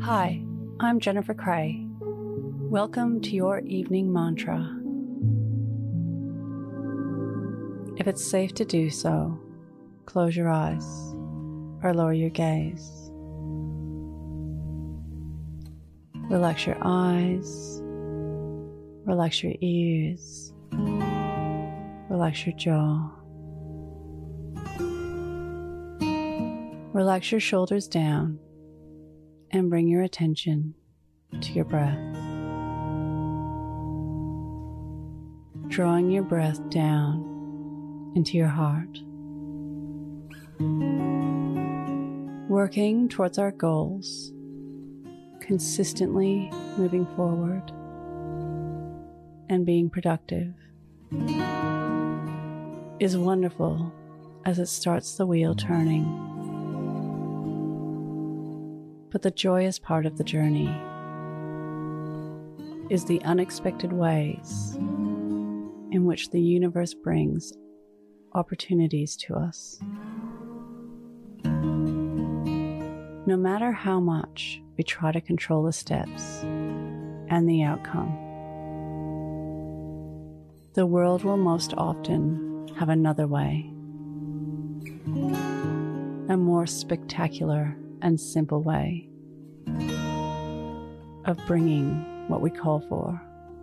Hi, I'm Jennifer Cray. Welcome to your evening mantra. If it's safe to do so, close your eyes or lower your gaze. Relax your eyes, relax your ears, relax your jaw. Relax your shoulders down and bring your attention to your breath. Drawing your breath down into your heart. Working towards our goals, consistently moving forward and being productive is wonderful as it starts the wheel turning. But the joyous part of the journey is the unexpected ways in which the universe brings opportunities to us. No matter how much we try to control the steps and the outcome, the world will most often have another way, a more spectacular and simple way of bringing what we call for.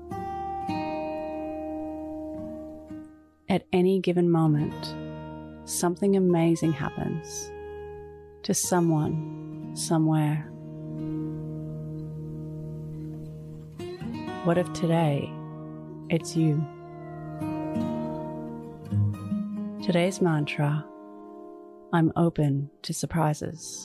At any given moment, something amazing happens to someone, somewhere. What if today it's you? Today's mantra: I'm open to surprises.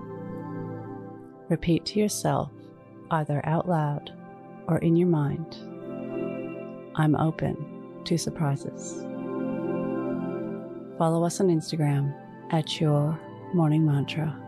Repeat to yourself, either out loud or in your mind, I'm open to surprises. Follow us on Instagram at Your Morning Mantra.